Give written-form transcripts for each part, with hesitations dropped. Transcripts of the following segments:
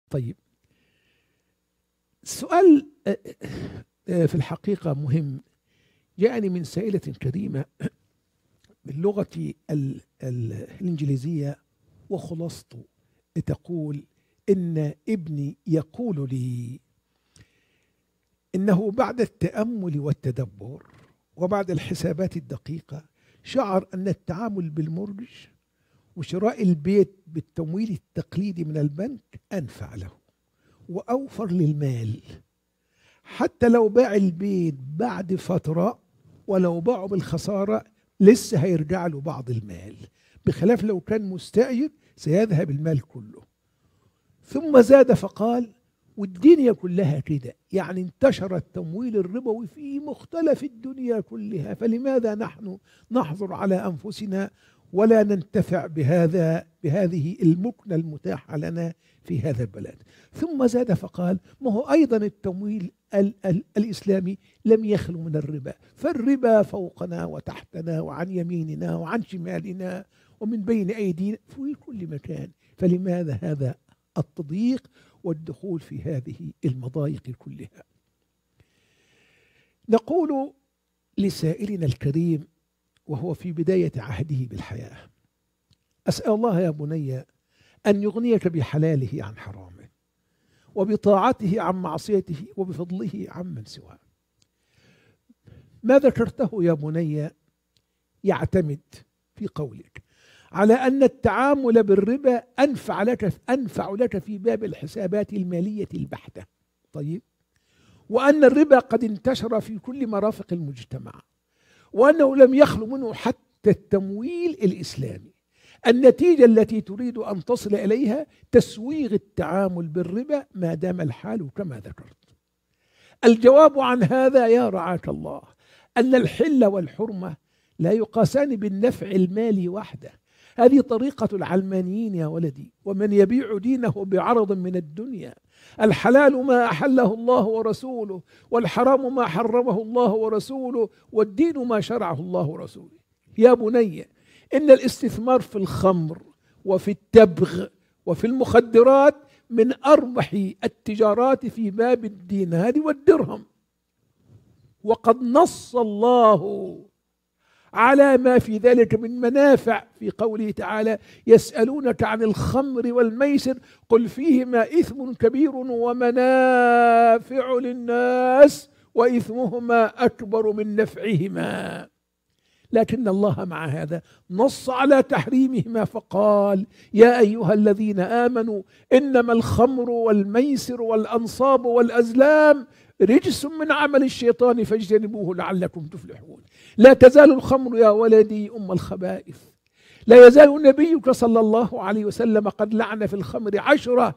طيب، السؤال في الحقيقة مهم، جاءني من سائلة كريمة باللغة الإنجليزية وخلاصته تقول إن ابني يقول لي إنه بعد التأمل والتدبر وبعد الحسابات الدقيقة شعر أن التعامل بالمورجج وشراء البيت بالتمويل التقليدي من البنك أنفع له وأوفر للمال، حتى لو باع البيت بعد فترة ولو باعه بالخسارة لسه هيرجع له بعض المال، بخلاف لو كان مستأجر سيذهب المال كله. ثم زاد فقال: والدنيا كلها كده، يعني انتشر التمويل الربوي في مختلف الدنيا كلها، فلماذا نحن نحظر على أنفسنا ولا ننتفع بهذه المكنة المتاحة لنا في هذا البلد؟ ثم زاد فقال: ما هو أيضا التمويل الإسلامي لم يخلو من الربا، فالربا فوقنا وتحتنا وعن يميننا وعن شمالنا ومن بين أيدينا في كل مكان، فلماذا هذا التضييق والدخول في هذه المضايق كلها؟ نقول لسائلنا الكريم وهو في بداية عهده بالحياة: أسأل الله يا بني أن يغنيك بحلاله عن حرامه وبطاعته عن معصيته وبفضله عمن سواه. ما ذكرته يا بني يعتمد في قولك على أن التعامل بالربا أنفع لك في باب الحسابات المالية البحتة. طيب، وأن الربا قد انتشر في كل مرافق المجتمع، وأنه لم يخلو منه حتى التمويل الإسلامي. النتيجة التي تريد أن تصل إليها تسويغ التعامل بالربا ما دام الحال كما ذكرت. الجواب عن هذا يا رعاك الله أن الحل والحرمة لا يقاسان بالنفع المالي وحده، هذه طريقة العلمانيين يا ولدي، ومن يبيع دينه بعرض من الدنيا. الحلال ما أحله الله ورسوله، والحرام ما حرمه الله ورسوله، والدين ما شرعه الله ورسوله. يا بني، إن الاستثمار في الخمر وفي التبغ وفي المخدرات من أربح التجارات في باب الدينار والدرهم، وقد نص الله على ما في ذلك من منافع في قوله تعالى: يسألونك عن الخمر والميسر قل فيهما إثم كبير ومنافع للناس وإثمهما أكبر من نفعهما. لكن الله مع هذا نص على تحريمهما فقال: يا أيها الذين آمنوا إنما الخمر والميسر والأنصاب والأزلام رجس من عمل الشيطان فاجتنبوه لعلكم تفلحون. لا تزال الخمر يا ولدي أم الخبائث، لا يزال نبيك صلى الله عليه وسلم قد لعن في الخمر 10،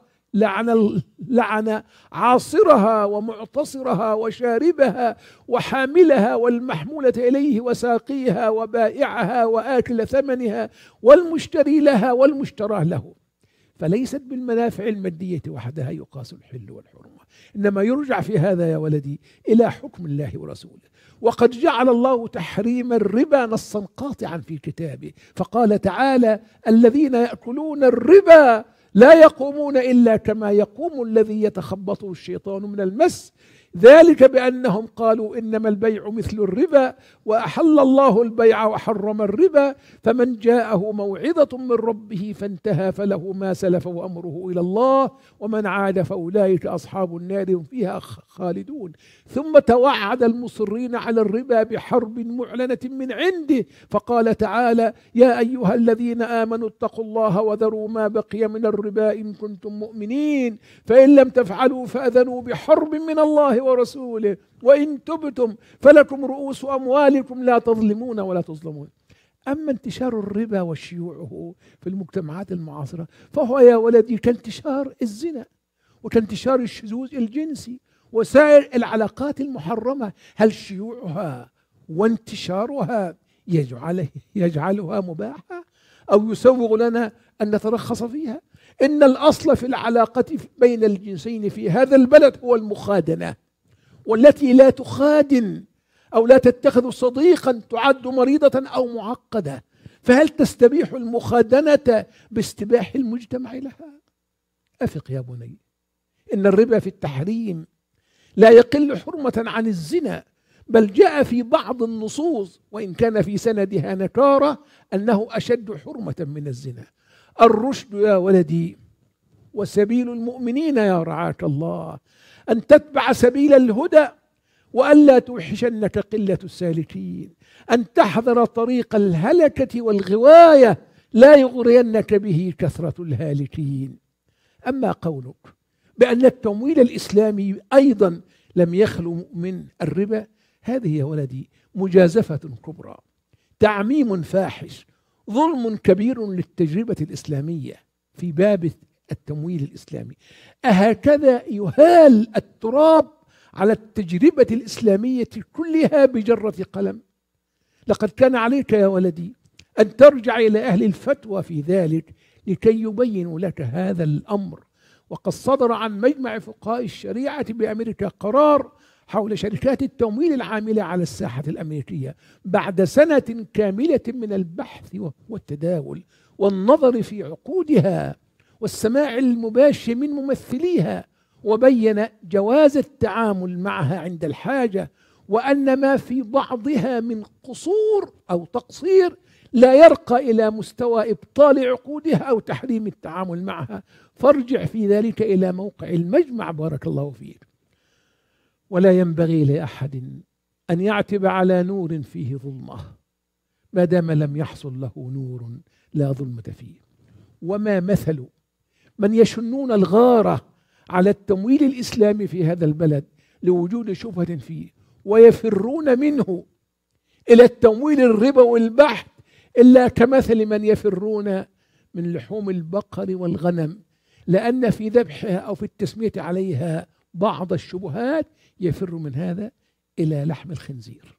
لعن عاصرها ومعتصرها وشاربها وحاملها والمحمولة إليه وساقيها وبائعها وآكل ثمنها والمشتري لها والمشترى له. فليست بالمنافع المادية وحدها يقاس الحل والحرمة، إنما يرجع في هذا يا ولدي إلى حكم الله ورسوله. وقد جعل الله تحريم الربا نصا قاطعا في كتابه، فقال تعالى: الذين يأكلون الربا لا يقومون إلا كما يقوم الذي يتخبطه الشيطان من المس، ذلك بأنهم قالوا إنما البيع مثل الربا وأحل الله البيع وحرم الربا، فمن جاءه موعظة من ربه فانتهى فله ما سلف وأمره إلى الله ومن عاد فأولئك أصحاب النار هم فيها خالدون. ثم توعد المصرين على الربا بحرب معلنة من عنده، فقال تعالى: يا أيها الذين آمنوا اتقوا الله وذروا ما بقي من الربا إن كنتم مؤمنين، فإن لم تفعلوا فأذنوا بحرب من الله ورسوله وإن تبتم فلكم رؤوس أموالكم لا تظلمون ولا تظلمون. أما انتشار الربا وشيوعه في المجتمعات المعاصرة فهو يا ولدي كانتشار الزنا وكانتشار الشذوذ الجنسي وسائر العلاقات المحرمة. هل شيوعها وانتشارها يجعلها مباحة أو يسوغ لنا أن نترخص فيها؟ إن الأصل في العلاقة بين الجنسين في هذا البلد هو المخادنة، والتي لا تخادن أو لا تتخذ صديقا تعد مريضة أو معقدة. فهل تستبيح المخادنة باستباح المجتمع لها؟ أفق يا بني، إن الربا في التحريم لا يقل حرمة عن الزنا، بل جاء في بعض النصوص وإن كان في سندها نكارة أنه أشد حرمة من الزنا. الرشد يا ولدي وسبيل المؤمنين يا رعاك الله أن تتبع سبيل الهدى، وألا توحشنك قلة السالكين، أن تحذر طريق الهلكة والغواية، لا يغرينك به كثرة الهالكين. أما قولك بأن التمويل الإسلامي أيضا لم يخلو من الربا، هذه يا ولدي مجازفة كبرى، تعميم فاحش، ظلم كبير للتجربة الإسلامية في باب التمويل الإسلامي. أهكذا يهال التراب على التجربة الإسلامية كلها بجرة قلم؟ لقد كان عليك يا ولدي أن ترجع إلى أهل الفتوى في ذلك لكي يبينوا لك هذا الأمر. وقد صدر عن مجمع فقهاء الشريعة بأمريكا قرار حول شركات التمويل العاملة على الساحة الأمريكية بعد سنة كاملة من البحث والتداول والنظر في عقودها والسماع المباشر من ممثليها، وبين جواز التعامل معها عند الحاجة، وأن ما في بعضها من قصور أو تقصير لا يرقى إلى مستوى إبطال عقودها أو تحريم التعامل معها. فارجع في ذلك إلى موقع المجمع بارك الله فيك. ولا ينبغي لأحد أن يعتب على نور فيه ظلمة ما دام لم يحصل له نور لا ظلمة فيه. وما مثل من يشنون الغارة على التمويل الإسلامي في هذا البلد لوجود شبهة فيه ويفرون منه إلى التمويل الربوي البحت إلا كمثل من يفرون من لحوم البقر والغنم، لأن في ذبحها أو في التسمية عليها بعض الشبهات يفر من هذا إلى لحم الخنزير،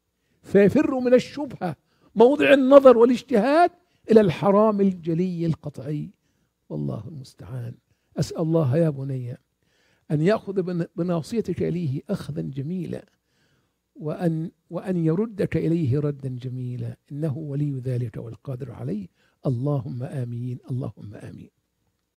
فيفر من الشبهة موضع النظر والاجتهاد إلى الحرام الجلي القطعي، والله المستعان. أسأل الله يا بني أن يأخذ بناصيتك إليه أخذا جميلا، وأن يردك إليه ردا جميلا، إنه ولي ذلك والقادر عليه. اللهم آمين، اللهم آمين.